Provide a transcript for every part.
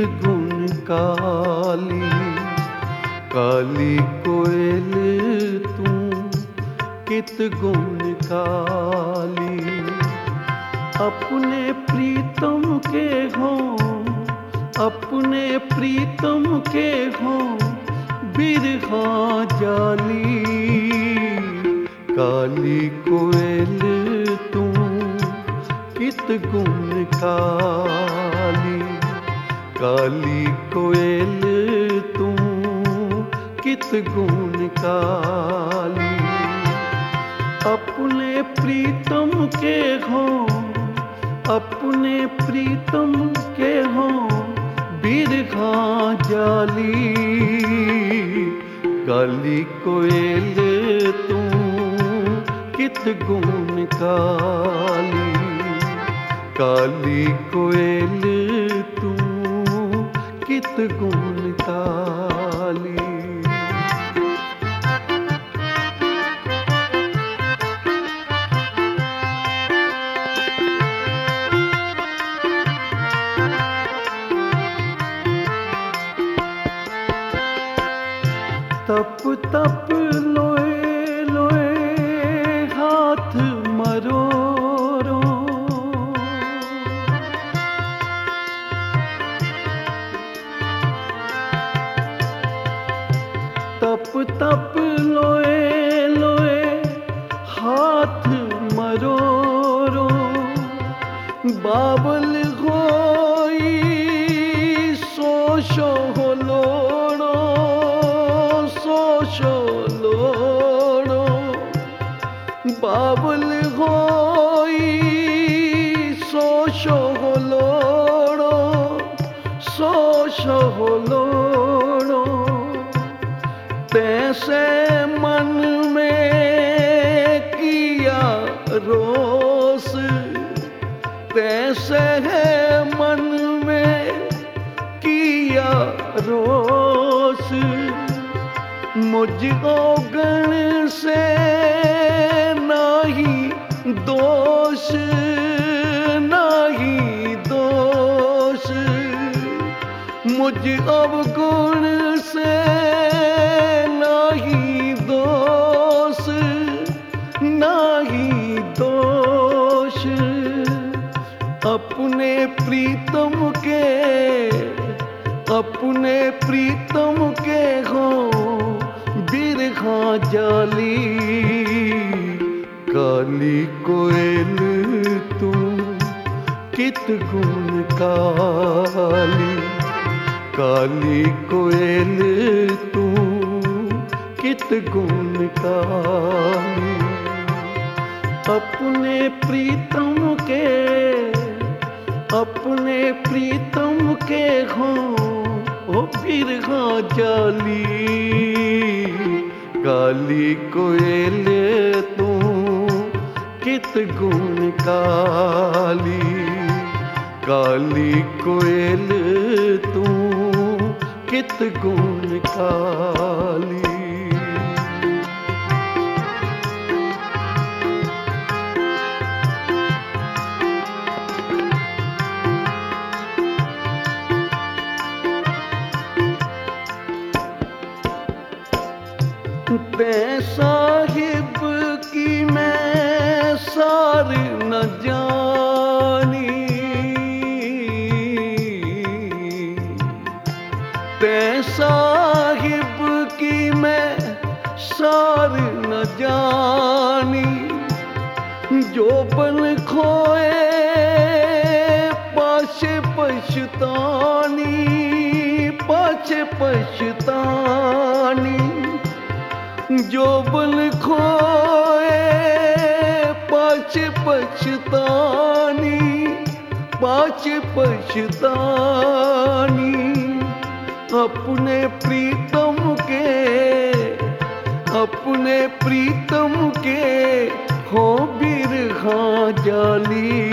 गुण काली, काली कोयल तू कित गुण काली। अपने प्रीतम के हो, अपने प्रीतम के हो बिरहा जाली, काली कोयल तू कित गुण काली, काली कोयल तू कित गुण काली। अपने प्रीतम के हो, अपने प्रीतम के हो बिरहा जाली, काली कोयल तू कित गुण काली, काली कोयल तू कित गुण काली। तप तप लोए लोए हाथ मरोरो, तप तप लोए लोए हाथ मरोरो, बाबल होई सोशो लोड़ो, सोशो लोड़ो, बाबल होई सोशो लोड़ो, सोशो लोड़ो। तैसे मन में किया रोस, तैसे है मन में किया रोस, मुझ औगण से नाही दोष, नाही दोष, मुझ अवगुण से नाही दोष, नाही दोष। अपने प्रीतम के, अपने प्रीतम के हो बिरहा जाली, काली कोयल तू कित गुण काली, काली कोयल तू कित गुण काली। अपने प्रीतम के, अपने प्रीतम के हो ओ बिरहा जाली, काली कोयल तू कित गुण काली, काली कोयल तू कित गुण काली। ते साहिब की मैं सार न जानी, ते साहिब की मैं सार न जानी, जो बन खोए पाछे पछतानी, पाछे पछतानी, जो बल खोए पाछे पछतानी, पाछे पछतानी। अपने प्रीतम के, अपने प्रीतम के हो बिरहा जाली,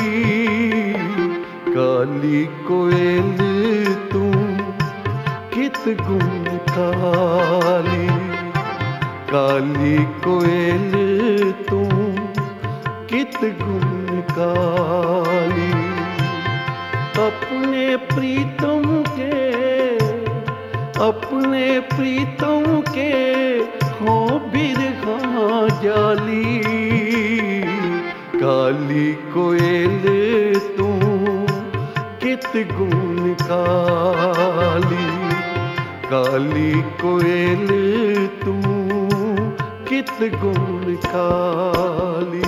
काली कोयल तू कित गुण काली, काली कोयल तू कित गुण काली। अपने प्रीतम के अपने प्रीतम के हो बिरहा जाली। काली कोयल तू कित गुण काली, काली कोयल तू कित गुण काली।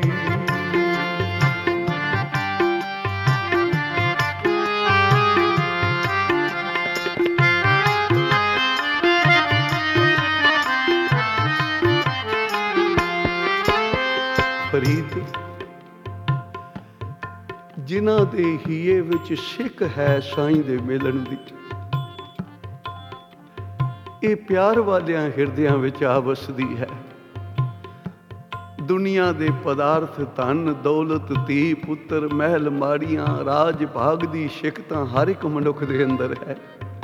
फरीद, जिन्हां दे हीए विच सिक है साईं दे मिलन दी, ये प्यार वालियां हिरदियां विच आ वसदी है। दुनिया दे पदार्थ धन दौलत धी पुत्र महल माड़ियां राज भाग दी सिक तां हर एक मनुख दे अंदर है,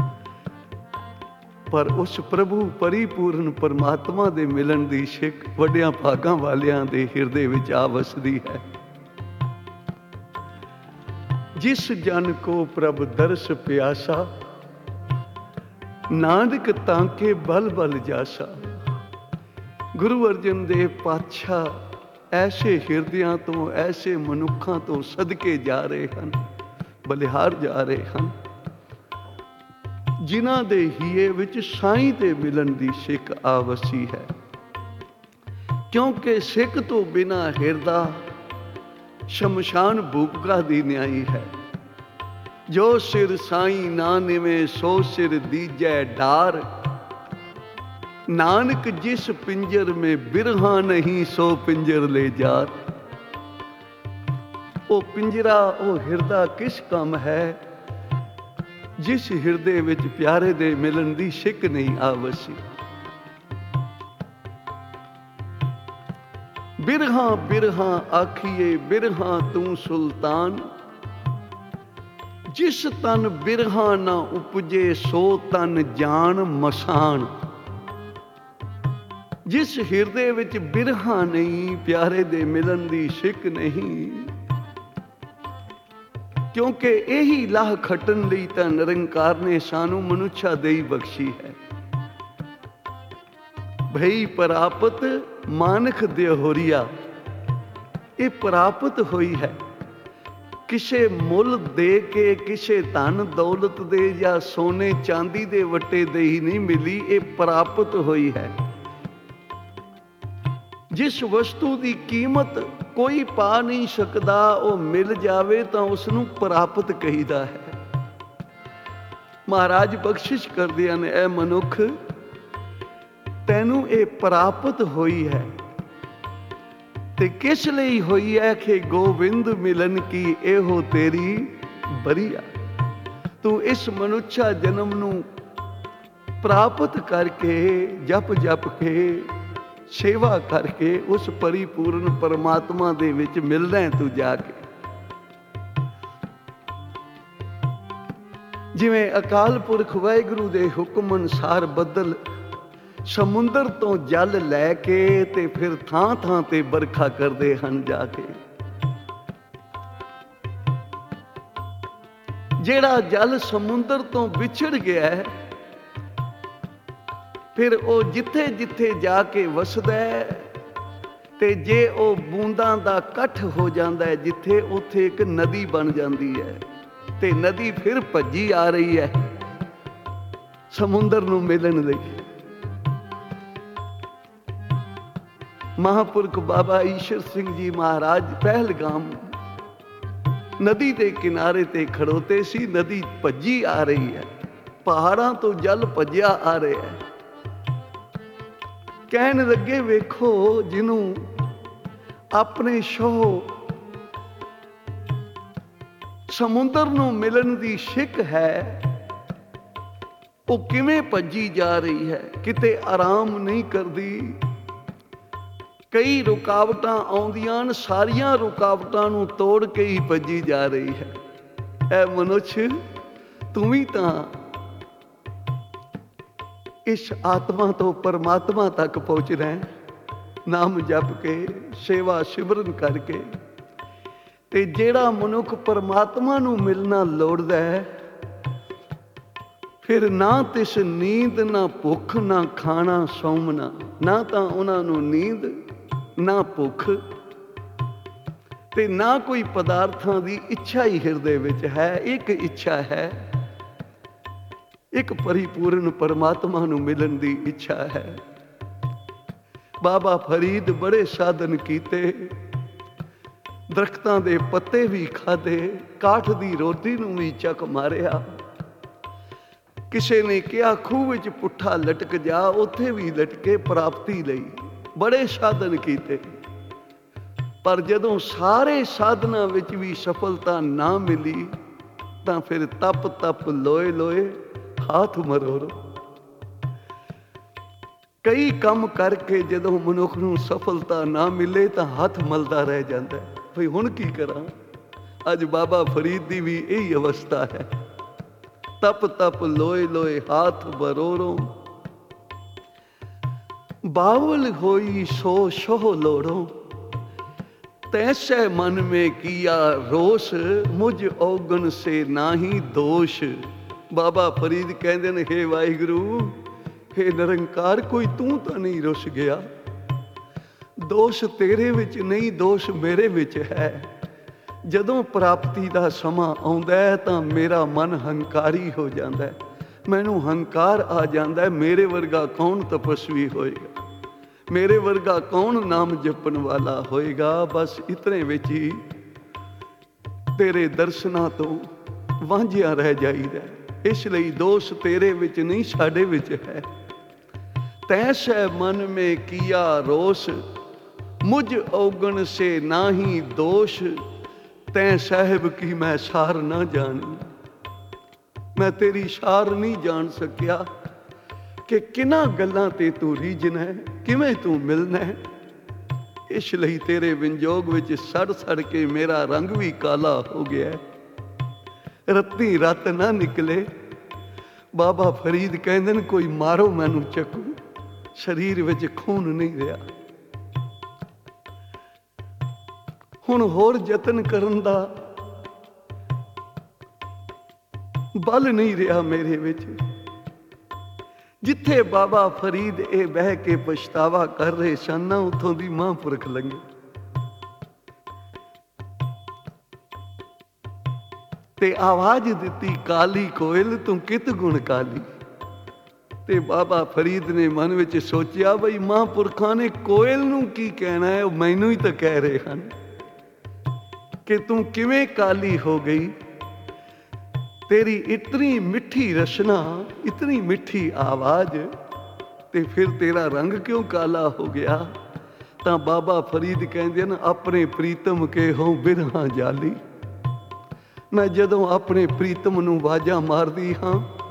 पर उस प्रभु परिपूर्ण परमात्मा दे मिलन दी सिक वड्डियां भागां वालियां दे हिरदे विच आ वसदी है। जिस जन को प्रभ दर्श प्यासा, नानक तांके बल बल जासा। गुरु अर्जन देव पातशाह ऐसे हिरदियां तो ऐसे मनुखां तो सदके जा रहे हैं, बलिहार जा रहे हैं, जिन्हां दे हीए विच साईं दे मिलन दी सिक आ वसी है। क्योंकि सिक तो बिना हिरदा शमशान भूपका दी न्याई है। जो सिर साईं ना निवे सो सिर दीजै डार। नानक जिस पिंजर में बिरहा नहीं सो पिंजर ले जार। ओ पिंजरा ओ हिरदा किस काम है, जिस हिरदे विच प्यारे दे मिलन दी सिक नहीं आवसी। बिरहा बिरहा आखिए बिरहा तू सुल्तान। जिस तन बिरहा ना उपजे सो तन जान मसान। जिस हिरदे विच बिरहा नहीं प्यारे दे मिलन दी सिक नहीं, क्योंकि यही लाह खटन लई तां निरंकार ने सानू मनुष्या देई बख्शी है। भई प्रापत मानख देहोरिया, ये प्रापत हुई है। किसे मुल दे के किसे धन दौलत दे या सोने चांदी दे वट्टे दे ही नहीं मिली, ये प्रापत हुई है। जिस वस्तु की कीमत कोई पा नहीं सकता, वो मिल जावे तो उसनू प्राप्त कहीदा है। महाराज बख्शिश करदियां ने, ऐ मनुख तैनू ये प्राप्त हुई है। ते किस लिए हुई है कि गोविंद मिलन की एहो तेरी बरिया। तू इस मनुष्य जन्म नू प्राप्त करके जप जप के सेवा करके उस परिपूर्ण परमात्मा दे विच मिलना है तू जाके। जिवें अकाल पुरख वाहिगुरू दे हुक्म अनुसार बदल समुंदर तो जल लैके ते फिर थां थां ते बरखा करते हैं जाके। जेड़ा जल समुंदर तो विछड़ गया है, फिर वो जिथे जिथे जाके वसदा है, ते जे वो बूंदां दा कठ हो जाता है जिथे, उथे एक नदी बन जाती है। ते नदी फिर भज्जी आ रही है समुंदर नूं मिलन लई। महापुरख बाबा ईश्वर सिंह जी महाराज पहलगाम नदी के किनारे ते खड़ोते सी। नदी भज्जी आ रही है, पहाड़ां तो जल भज्या आ रहा है। कहन लगे, वेखो जिन्हों अपने शोह समुंदर नूं मिलन दी शिक है, वो किवें भज्जी जा रही है, किते आराम नहीं करती। कई रुकावटां आउंदियां, सारियां रुकावटां नूं तोड़ के ही भज्जी जा रही है। ऐ मनुष्य तू भी तां इस आत्मा तो परमात्मा तक पहुंचना है। नाम जप के सेवा सिमरन करके। ते जेड़ा मनुख परमात्मा नूं मिलना लोड़दा है, ਫਿਰ ਨਾ ਤਿਸ ਨੀਂਦ ਨਾ ਭੁੱਖ ਨਾ ਖਾਣਾ ਸੌਮਣਾ, ਨਾ ਤਾਂ ਉਹਨਾਂ ਨੂੰ ਨੀਂਦ ਨਾ ਭੁੱਖ ਤੇ ਨਾ ਕੋਈ ਪਦਾਰਥਾਂ ਦੀ ਇੱਛਾ ਹੀ ਹਿਰਦੇ ਵਿੱਚ ਹੈ। ਇੱਕ ਇੱਛਾ ਹੈ, ਇੱਕ ਪਰਿਪੂਰਨ ਪਰਮਾਤਮਾ ਨੂੰ ਮਿਲਣ ਦੀ ਇੱਛਾ ਹੈ। ਬਾਬਾ ਫਰੀਦ ਬੜੇ ਸਾਧਨ ਕੀਤੇ, ਦਰਖਤਾਂ ਦੇ ਪੱਤੇ ਵੀ ਖਾਧੇ, ਕਾਠ ਦੀ ਰੋਟੀ ਨੂੰ ਵੀ ਚੱਕ ਮਾਰਿਆ। ਕਿਸੇ ਨੇ ਕਿਹਾ ਖੂਹ ਵਿੱਚ ਪੁੱਠਾ ਲਟਕ ਜਾ, ਉੱਥੇ ਵੀ ਲਟਕੇ ਪ੍ਰਾਪਤੀ ਲਈ। ਬੜੇ ਸਾਧਨ ਕੀਤੇ, ਪਰ ਜਦੋਂ ਸਾਰੇ ਸਾਧਨਾਂ ਵਿੱਚ ਵੀ ਸਫਲਤਾ ਨਾ ਮਿਲੀ ਤਾਂ ਫਿਰ ਤਪ ਤਪ ਲੋਏ ਲੋਏ ਹਾਥ ਮਰੋੜੋ। ਕਈ ਕੰਮ ਕਰਕੇ ਜਦੋਂ ਮਨੁੱਖ ਨੂੰ ਸਫਲਤਾ ਨਾ ਮਿਲੇ ਤਾਂ ਹੱਥ ਮਲਦਾ ਰਹਿ ਜਾਂਦਾ, ਭਈ ਹੁਣ ਕੀ ਕਰਾਂ। ਅੱਜ ਬਾਬਾ ਫਰੀਦ ਦੀ ਵੀ ਇਹੀ ਅਵਸਥਾ ਹੈ। ਤਪ ਤਪ ਲੋਏ ਲੋਏ ਹਾਥ ਮਰੋੜੋ, ਬਾਵਲ ਹੋਈ ਸੋ ਸੋਹ ਲੋੜੋ, तैसे मन में किया रोष, मुझ औगन से नाही दोष। बाबा फरीद कहते हैं, हे वाहिगुरु, हे निरंकार, कोई तू तो नहीं रुस गया, दोष तेरे विच नहीं, दोष मेरे विच है। ਜਦੋਂ ਪ੍ਰਾਪਤੀ ਦਾ ਸਮਾਂ ਆਉਂਦਾ ਹੈ ਤਾਂ ਮੇਰਾ ਮਨ ਹੰਕਾਰੀ ਹੋ ਜਾਂਦਾ ਹੈ, ਮੈਨੂੰ ਹੰਕਾਰ ਆ ਜਾਂਦਾ ਹੈ। ਮੇਰੇ ਵਰਗਾ ਕੌਣ ਤਪਸਵੀ ਹੋਏਗਾ, ਮੇਰੇ ਵਰਗਾ ਕੌਣ ਨਾਮ ਜਪਣ ਵਾਲਾ ਹੋਏਗਾ। ਬਸ ਇਤਨੇ ਵਿੱਚ ਹੀ ਤੇਰੇ ਦਰਸ਼ਨਾਂ ਤੋਂ ਵਾਂਝਿਆ ਰਹਿ ਜਾਈਦਾ। ਇਸ ਲਈ ਦੋਸ਼ ਤੇਰੇ ਵਿੱਚ ਨਹੀਂ, ਸਾਡੇ ਵਿੱਚ ਹੈ। ਤੈਸੈ ਮਨ ਮੇ ਕੀਆ ਰੋਸ, ਮੁਝ ਔਗਣ ਸੇ ਨਾਹੀ ਦੋਸ਼, ਤੈਂ ਸਾਹਿਬ ਕੀ ਮੈਂ ਸਾਰ ਨਾ ਜਾਣੀ। ਮੈਂ ਤੇਰੀ ਸਾਰ ਨਹੀਂ ਜਾਣ ਸਕਿਆ ਕਿ ਕਿਹਨਾਂ ਗੱਲਾਂ ਤੇ ਤੂੰ ਰੀਝਣਾ ਹੈ, ਕਿਵੇਂ ਤੂੰ ਮਿਲਣਾ ਹੈ। ਇਸ ਲਈ ਤੇਰੇ ਵਿੰਜੋਗ ਵਿੱਚ ਸੜ ਸੜ ਕੇ ਮੇਰਾ ਰੰਗ ਵੀ ਕਾਲਾ ਹੋ ਗਿਆ, ਰੱਤੀ ਰਤ ਨਾ ਨਿਕਲੇ। ਬਾਬਾ ਫਰੀਦ ਕਹਿੰਦੇ ਨੇ, ਕੋਈ ਮਾਰੋ ਮੈਨੂੰ ਚੱਕੂ, ਸਰੀਰ ਵਿੱਚ ਖੂਨ ਨਹੀਂ ਰਿਹਾ। ਹੁਣ ਹੋਰ ਯਤਨ ਕਰਨ ਦਾ ਬਲ ਨਹੀਂ ਰਿਹਾ ਮੇਰੇ ਵਿੱਚ। ਜਿੱਥੇ ਬਾਬਾ ਫਰੀਦ ਇਹ ਬਹਿ ਕੇ ਪਛਤਾਵਾ ਕਰ ਰਹੇ ਸਨ ਨਾ, ਉੱਥੋਂ ਦੀ ਮਹਾਂਪੁਰਖ ਲੰਘੇ ਤੇ ਆਵਾਜ਼ ਦਿੱਤੀ, ਕਾਲੀ ਕੋਇਲ ਤੂੰ ਕਿਤ ਗੁਣ ਕਾਲੀ। ਤੇ ਬਾਬਾ ਫਰੀਦ ਨੇ ਮਨ ਵਿੱਚ ਸੋਚਿਆ, ਬਈ ਮਹਾਂਪੁਰਖਾਂ ਨੇ ਕੋਇਲ ਨੂੰ ਕੀ ਕਹਿਣਾ ਹੈ, ਉਹ ਮੈਨੂੰ ਹੀ ਤਾਂ ਕਹਿ ਰਹੇ ਹਨ ਕਿ ਤੂੰ ਕਿਵੇਂ ਕਾਲੀ ਹੋ ਗਈ। तेरी इतनी मिठी रचना, इतनी मिठी आवाज, ते फिर तेरा रंग क्यों काला हो गया। तो बाबा फरीद कहते हैं, अपने प्रीतम के हो बिरहा जाली। मैं जदों अपने प्रीतम नूं वाजा मारदी हाँ,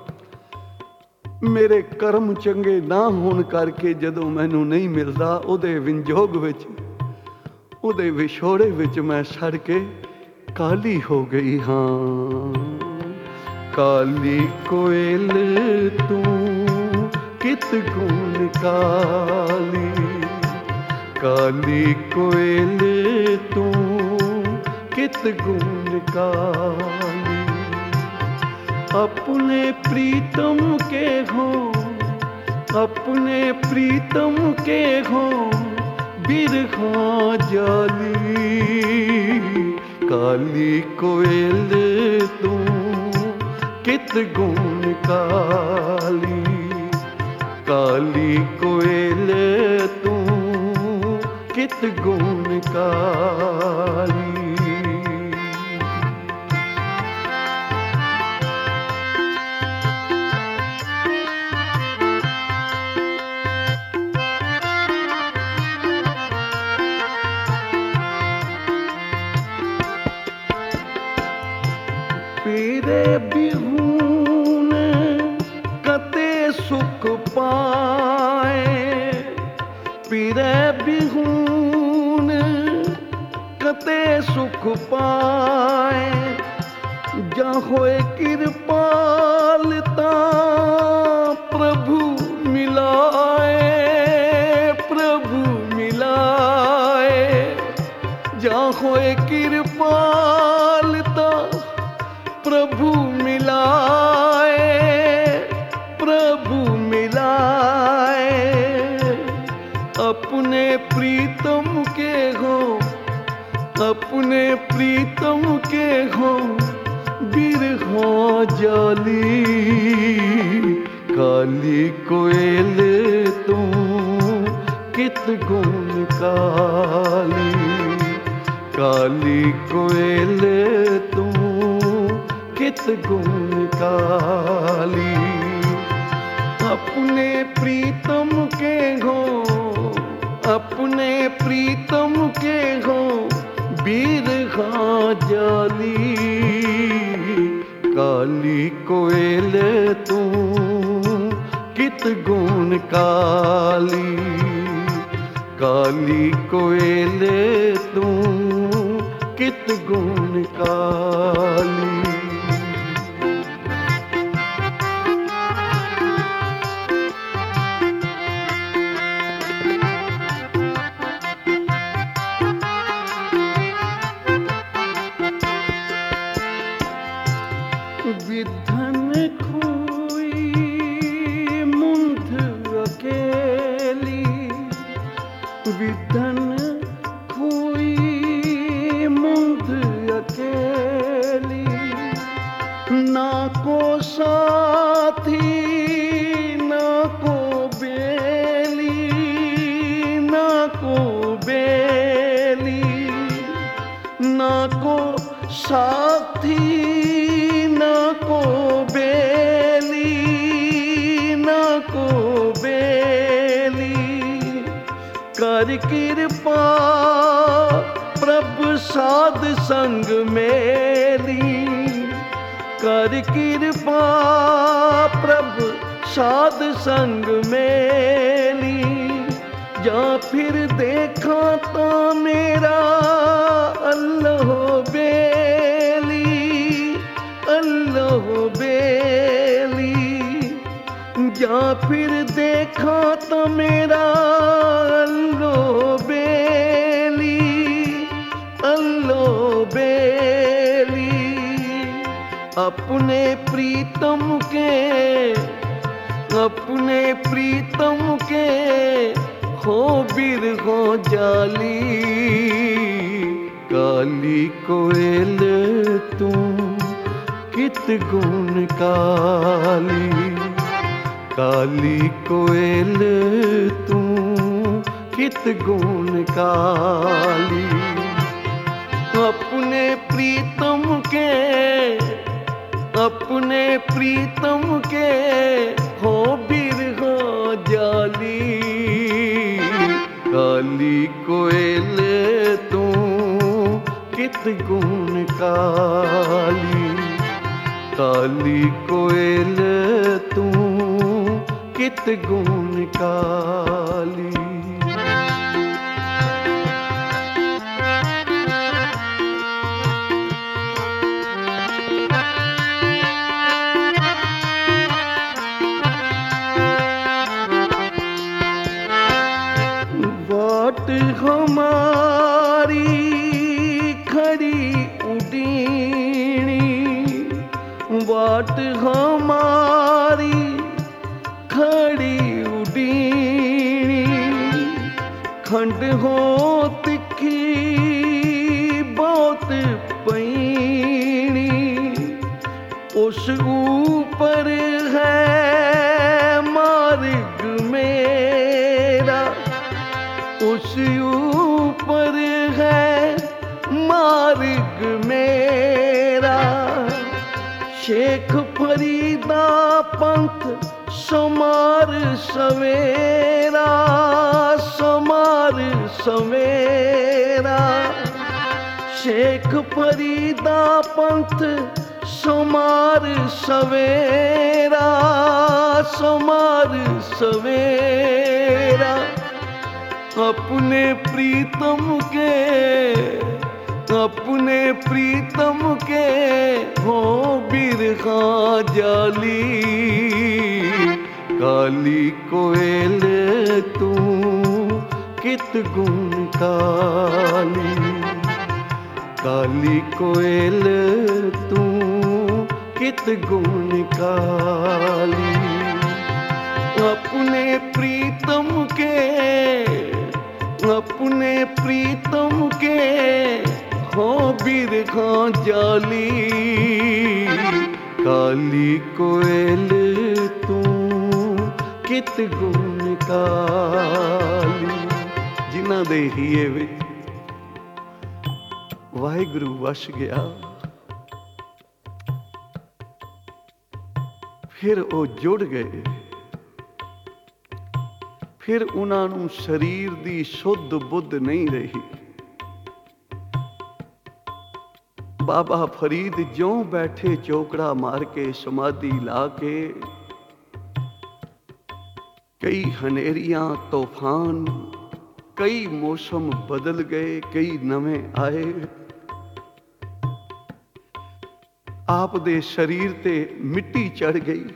मेरे कर्म चंगे ना होण करके जदों मैनूं नहीं मिलदा, उहदे विंजोग विच, उहदे विछोड़े विच मैं सड़ के काली हो गई हाँ। काली कोयल तू कित गुण काली, काली कोयल तू कित गुण काली। अपने प्रीतम के हो, अपने प्रीतम के हो बिरहा जाली। काली कोयल तू कित गुण काली, काली कोयल तू कित गुण काली। पीरे बिहून कते सुख पाए, पीरे बिहून कते सुख पाए। जा होए कृपालता प्रभु मिलाए, प्रभु मिलाए। जा होए कृपालता प्रभु मिलाए। प्रीतम के हो, अपने प्रीतम के हो बिरहा जाली। काली कोयल तू कित गुण काली, काली कोयल तू कित गुण काली। अपने प्रीतम के हो, अपने प्रीतम के हो बिरहा जाली। काली कोयल तू कित गुण काली, काली कोयल तू कित गुण काली। विधन खोई मुंध अकेली, विधन खोई मुंध अकेली। ना को साथी ना को बेली, ना को बेली। ना को साथी ना को बेली, ना को बेली। कर कृपा प्रभु साध संग मेली, कर कृपा प्रभु साध संग मेली। या फिर देखा तो मेरा अल्लाह बेली, अल्लाह बेली। या फिर देखा तो मेरा अल्लाह बेली, अल्लाह बेली। अपने प्रीतम के, अपने प्रीतम के हो बिरहा जाली। काली कोयल तू कित गुण काली, काली कोयल तू कित गुण काली। अपने प्रीतम के, अपने प्रीतम के हो बिरहा जाली। काली कोयल तू कित गुण काली, काली कोयल तू कित गुण काली। बाट हमारी खड़ी उडीणी, बाट हमारी खड़ी उडीणी। खंड हो तिखी बहुत पैणी, उस ऊपर है मार्ग मेरा, उस ऊपर है मार्ग मेरा। शेख फरीदा पंथ समार सवेरा, समार सवेरा। शेख फरीदा पंथ समार सवेरा, समार सवेरा। अपने प्रीतम के, अपने प्रीतम के हो बिरहा जाली। काली कोयल तू कित गुण काली, काली कोयल तू कित गुण काली। अपने प्रीतम के, अपने प्रीतम के हो बिरखा जाली, काली कोयल तू कित गुण काली। जिन्हां दे हीए विच वाहिगुरु वस गया, फिर वो जुड़ गए। फिर उन्हां नूं शरीर दी शुद्ध बुद्ध नहीं रही। बाबा फरीद ज्यों बैठे चौकड़ा मार के समाधि ला के, कई हनेरियां तूफान, कई मौसम बदल गए, कई नवें आए। आप दे शरीर ते मिट्टी चढ़ गई।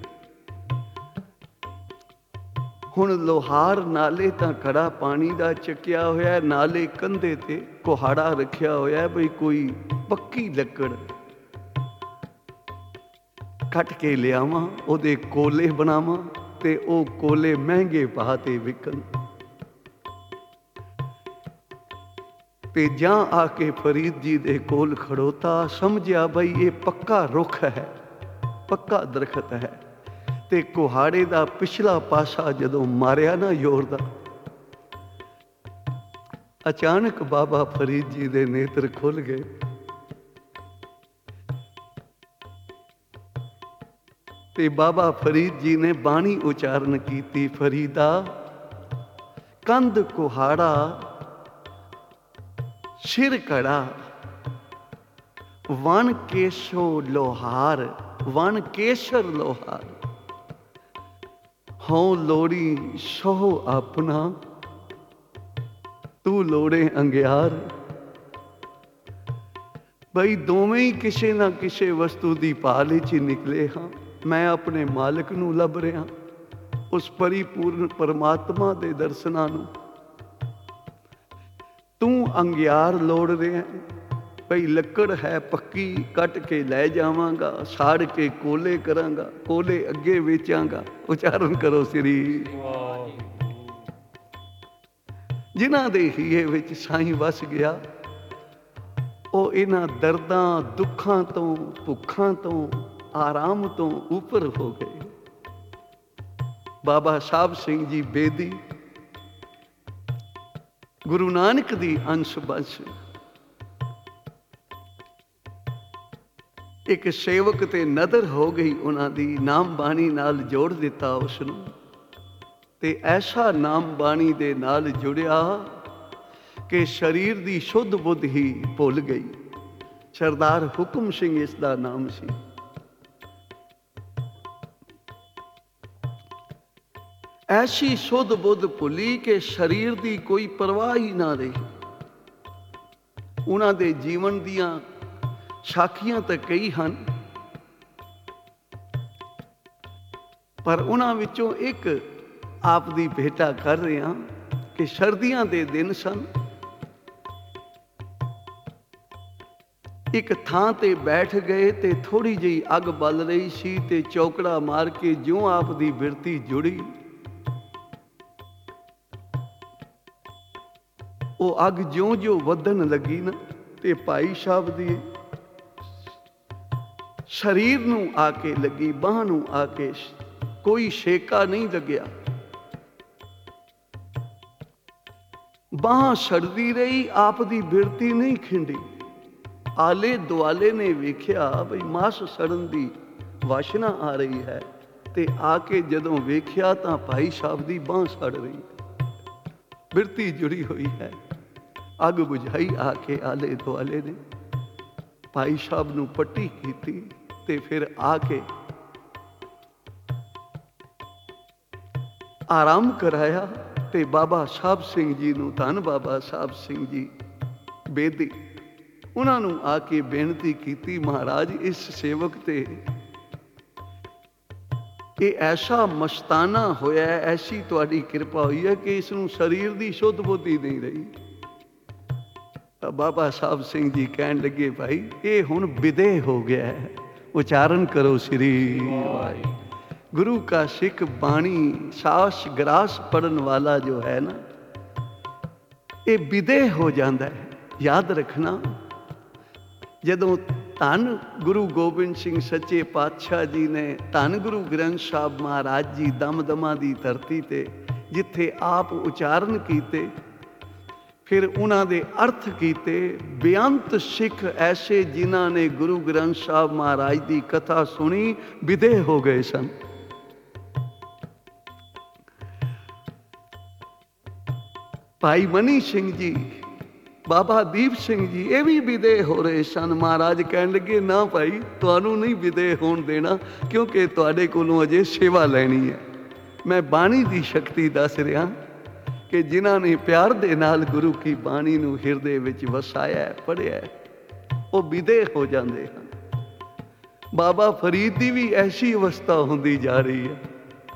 हुण लोहार नाले तां कड़ा पानी दा चकिया होया, नाले कंधे ते कुहाड़ा रखिया होया बई कोई पक्की लकड़ कट के लियावां, ओदे कोले बनावां ते ओ कोले महंगे भाव ते विकन। ते जां आके फरीद जी दे कोल खड़ोता, समझिया बई ये पक्का रुख है, पक्का दरखत है। ते कुहाड़े दा पिछला पासा जदों मारिया ना जोर दा, अचानक बाबा फरीद जी दे नेत्र खुल गए। ते बाबा फरीद जी ने बाणी उचारण कीती, फरीदा कंध कुहाड़ा सिर कड़ा, वन केशो लोहार, वन केसर लोहार। हों लोड़ी सोहो अपना, तू लोड़े अंगियार। बई दोवें ही किसी ना किसी वस्तु की भाल विच निकले हाँ। मैं अपने मालिक नूं लभ रहा, उस परिपूर्ण परमात्मा दे दर्शनां नूं। तू अंगियार लोड़ रहा, भई लकड़ है पक्की, कट के लै जावांगा, साड़ के कोले करांगा, कोले अगे वेचांगा। उचारण करो श्री। जिन्हां दे हीए विच साईं वस गया, वो इन्हां दर्दां दुखां तो भुखां तो आराम तो ऊपर हो गए। बाबा साहब सिंह जी बेदी गुरु नानक दी अंश बंश, एक सेवक ते नदर हो गई उन्हां दी, नाम बाणी नाल जोड़ दिता उसनूं। ते ऐसा नाम बाणी दे नाल जुड़िया कि शरीर दी शुद्ध बुद्ध ही भुल गई। सरदार हुकम सिंह इसदा नाम सी। ऐसी शुद्ध बुद्ध भुली कि शरीर दी कोई परवाह ही ना रही। उन्हां दे जीवन दियां साखियां तो कई हैं, पर उन्हां विचों एक आप दी भेटा कर रहा कि सर्दियां दे दिन सन। एक थां ते बैठ गए ते थोड़ी जी अग बल रही सी, ते चौकड़ा मार के ज्यों आप दी बिरती जुड़ी, वो अग ज्यों ज्यों वधन लगी ना, ते भाई साहब दी शरीर नूं आके लगी, बांह नूं आके, कोई शेका नहीं लग्या। बांह सड़दी रही, आप दी बिरती नहीं खिंडी। आले दुआले ने वेख्या बई मास सड़न दी वाशना आ रही है, ते आके जदों वेख्या तां भाई साहब दी बांह सड़ रही, बिरती जुड़ी हुई है। अग बुझाई आके आले दुआले ने, भाई साहब नूं पट्टी कीती, ते फिर आके आराम कराया। ते बाबा साहब सिंह जी नूं, धन बाबा साहब सिंह जी बेदी, उन्हां नूं आके बेनती कीती, महाराज इस सेवक ते ये ऐसा मस्ताना होया, ऐसी तुहाडी कृपा हुई है कि इसनूं शरीर दी शुद्ध बुद्धि नहीं रही। बाबा साहब सिंह जी कहन लगे, भाई ये हुण विदे हो गया है। उच्चारण करो श्री वाहिगुरू। गुरु का सिख बाणी सास ग्रास पढ़न वाला जो है ना, ਇਹ ਵਿਦੇਹ ਹੋ ਜਾਂਦਾ ਹੈ। ਯਾਦ ਰੱਖਣਾ, ਜਦੋਂ ਧੰਨ ਗੁਰੂ ਗੋਬਿੰਦ ਸਿੰਘ ਸੱਚੇ ਪਾਤਸ਼ਾਹ ਜੀ ਨੇ, ਧੰਨ ਗੁਰੂ ਗ੍ਰੰਥ ਸਾਹਿਬ ਮਹਾਰਾਜ ਜੀ ਦਮਦਮਾ ਦੀ ਧਰਤੀ ਤੇ ਜਿੱਥੇ ਆਪ ਉਚਾਰਨ ਕੀਤੇ, ਫਿਰ ਉਹਨਾਂ ਦੇ ਅਰਥ ਕੀਤੇ। ਬੇਅੰਤ ਸਿੱਖ ਐਸੇ ਜਿਨ੍ਹਾਂ ਨੇ ਗੁਰੂ ਗ੍ਰੰਥ ਸਾਹਿਬ ਮਹਾਰਾਜ ਦੀ ਕਥਾ ਸੁਣੀ, ਵਿਦੇਹ ਹੋ ਗਏ ਸਨ। ਭਾਈ ਮਨੀ ਸਿੰਘ ਜੀ, ਬਾਬਾ ਦੀਪ ਸਿੰਘ ਜੀ, ਇਹ ਵੀ ਵਿਦੇਹ ਹੋ ਰਹੇ ਸਨ। ਮਹਾਰਾਜ ਕਹਿਣ ਲੱਗੇ, ਨਾ ਭਾਈ, ਤੁਹਾਨੂੰ ਨਹੀਂ ਵਿਦੇਹ ਹੋਣ ਦੇਣਾ, ਕਿਉਂਕਿ ਤੁਹਾਡੇ ਕੋਲੋਂ ਅਜੇ ਸੇਵਾ ਲੈਣੀ ਹੈ। ਮੈਂ ਬਾਣੀ ਦੀ ਸ਼ਕਤੀ ਦੱਸ ਰਿਹਾ ਕਿ ਜਿਨ੍ਹਾਂ ਨੇ ਪਿਆਰ ਦੇ ਨਾਲ ਗੁਰੂ ਕੀ ਬਾਣੀ ਨੂੰ ਹਿਰਦੇ ਵਿੱਚ ਵਸਾਇਆ, ਪੜ੍ਹਿਆ, ਉਹ ਵਿਦੇਹ ਹੋ ਜਾਂਦੇ ਹਨ। ਬਾਬਾ ਫਰੀਦ ਦੀ ਵੀ ਐਸੀ ਅਵਸਥਾ ਹੁੰਦੀ ਜਾ ਰਹੀ ਹੈ।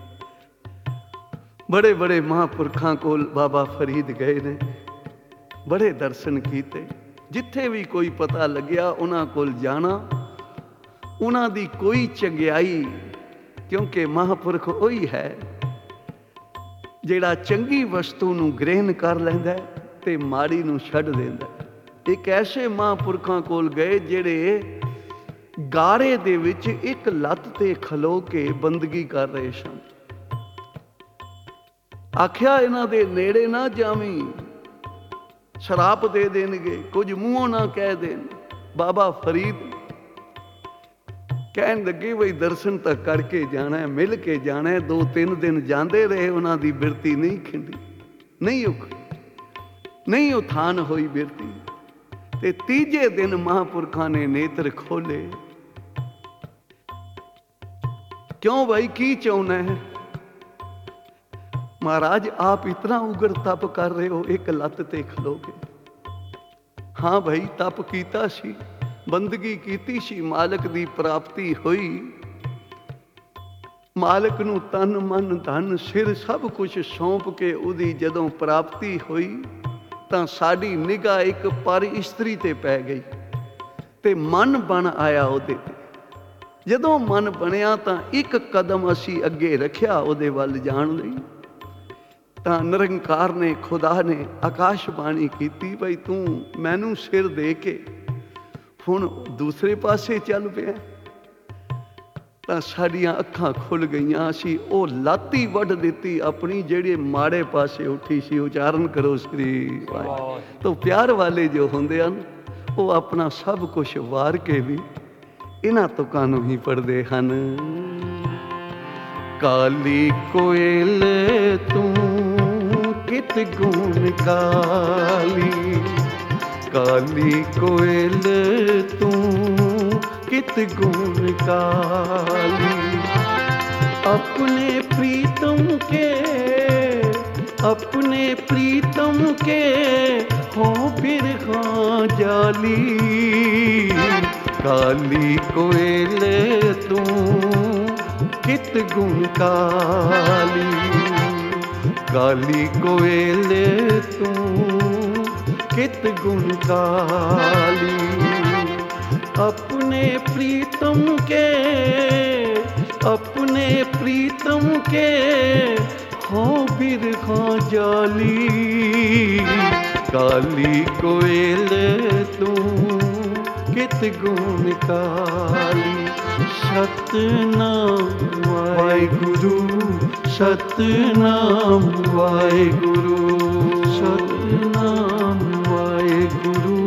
ਬੜੇ ਬੜੇ ਮਹਾਂਪੁਰਖਾਂ ਕੋਲ ਬਾਬਾ ਫਰੀਦ ਗਏ ਨੇ, ਬੜੇ ਦਰਸ਼ਨ ਕੀਤੇ। ਜਿੱਥੇ ਵੀ ਕੋਈ ਪਤਾ ਲੱਗਿਆ ਉਹਨਾਂ ਕੋਲ ਜਾਣਾ, ਉਹਨਾਂ ਦੀ ਕੋਈ ਚੰਗਿਆਈ, ਕਿਉਂਕਿ ਮਹਾਂਪੁਰਖ ਉਹੀ ਹੈ ਜਿਹੜਾ ਚੰਗੀ ਵਸਤੂ ਨੂੰ ਗ੍ਰਹਿਣ ਕਰ ਲੈਂਦਾ ਤੇ ਮਾੜੀ ਨੂੰ ਛੱਡ ਦਿੰਦਾ। ਇੱਕ ਐਸੇ ਮਹਾਂਪੁਰਖਾਂ ਕੋਲ ਗਏ ਜਿਹੜੇ ਗਾਰੇ ਦੇ ਵਿੱਚ ਇੱਕ ਲੱਤ ਤੇ ਖਲੋ ਕੇ ਬੰਦਗੀ ਕਰ ਰਹੇ ਸਨ। ਆਖਿਆ, ਇਹਨਾਂ ਦੇ ਨੇੜੇ ਨਾ ਜਾਵੀਂ, ਸ਼ਰਾਪ ਦੇ ਦੇਣਗੇ, ਕੁਝ ਮੂੰਹੋਂ ਨਾ ਕਹਿ ਦੇਣ। ਬਾਬਾ ਫਰੀਦ ਕਹਿਣ ਲੱਗੇ, ਬਈ ਦਰਸ਼ਨ ਤਾਂ ਕਰਕੇ ਜਾਣਾ, ਮਿਲ ਕੇ ਜਾਣਾ। 2-3 ਦਿਨ ਜਾਂਦੇ ਰਹੇ, ਉਹਨਾਂ ਦੀ ਬਿਰਤੀ ਨਹੀਂ ਖਿੰਡੀ, ਨਹੀਂ ਉਥਾਨ ਹੋਈ ਬਿਰਤੀ। ਤੇ ਤੀਜੇ ਦਿਨ ਮਹਾਂਪੁਰਖਾਂ ਨੇ ਨੇਤਰ ਖੋਲੇ। ਕਿਉਂ ਭਾਈ, ਕੀ ਚਾਹੁੰਦਾ ਹੈ? ਮਹਾਰਾਜ, ਆਪ ਇਤਨਾ ਉਗਰ ਤਪ ਕਰ ਰਹੇ ਹੋ, ਇੱਕ ਲੱਤ ਤੇ ਖਲੋ ਕੇ। ਹਾਂ ਭਾਈ, ਤਪ ਕੀਤਾ ਸੀ, ਬੰਦਗੀ ਕੀਤੀ ਸੀ, ਮਾਲਕ ਦੀ ਪ੍ਰਾਪਤੀ ਹੋਈ। ਮਾਲਕ ਨੂੰ ਤਨ ਮਨ ਧਨ ਸਿਰ ਸਭ ਕੁਝ ਸੌਂਪ ਕੇ ਉਹਦੀ ਜਦੋਂ ਪ੍ਰਾਪਤੀ ਹੋਈ, ਤਾਂ ਸਾਡੀ ਨਿਗਾਹ ਇੱਕ ਪਰ ਇਸਤਰੀ ਤੇ ਪੈ ਗਈ ਤੇ ਮਨ ਬਣ ਆਇਆ ਉਹਦੇ ਤੇ। ਜਦੋਂ ਮਨ ਬਣਿਆ ਤਾਂ ਇੱਕ ਕਦਮ ਅਸੀਂ ਅੱਗੇ ਰੱਖਿਆ ਉਹਦੇ ਵੱਲ ਜਾਣ ਲਈ, ਤਾਂ ਨਿਰੰਕਾਰ ਨੇ, ਖੁਦਾ ਨੇ ਆਕਾਸ਼ਬਾਣੀ ਕੀਤੀ, ਬਈ ਤੂੰ ਮੈਨੂੰ ਸਿਰ ਦੇ ਕੇ ਹੁਣ ਦੂਸਰੇ ਪਾਸੇ ਚੱਲ ਪਿਆ। ਤਾਂ ਸਾਡੀਆਂ ਅੱਖਾਂ ਖੁੱਲ ਗਈਆਂ। ਅਸੀਂ ਉਹ ਲਾਤੀ ਵੱਢ ਦਿੱਤੀ ਆਪਣੀ, ਜਿਹੜੇ ਮਾੜੇ ਪਾਸੇ ਉੱਠੀ ਸੀ। ਉਚਾਰਨ ਕਰੋ ਸ੍ਰੀ ਵਾਹਿਗੁਰੂ। ਤਾਂ ਪਿਆਰ ਵਾਲੇ ਜੋ ਹੁੰਦੇ ਹਨ, ਉਹ ਆਪਣਾ ਸਭ ਕੁਝ ਵਾਰ ਕੇ ਵੀ ਇਹਨਾਂ ਤੁਕਾਂ ਨੂੰ ਹੀ ਪੜ੍ਹਦੇ ਹਨ। ਕਾਲੀ ਕੋਇਲ ਤੂੰ ਕਿਤ ਗੁਣ ਕਾਲੀ, ਕਾਲੀ ਕੋਇਲ ਤੂੰ ਕਿਤ ਗੁਣ ਕਾਲੀ। अपने प्रीतम के हो बिरहा जाली। काली कोयल तू कित गुण काली, काली कोयल तू कित गुण काली। अपने प्रीतम के हो बिरहा जाली। काली कोयल तू कित गुण काली। सतनाम वाहिगुरु, सतनाम वाहिगुरु, सतनाम वाहिगुरु,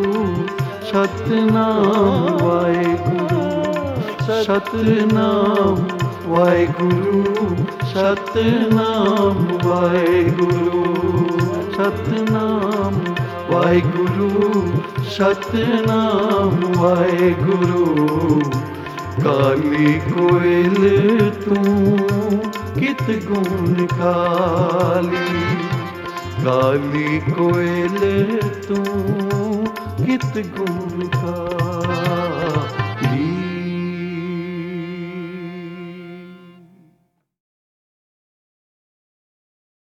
सतनाम वाहिगुरु, सतनाम वाहिगुरु, सतनाम वाहिगुरु, सतनाम वाहिगुरु, सतनाम वाहिगुरु। काली कोयल तू कित गुण काली, काली कोयल तू कित गुण काली।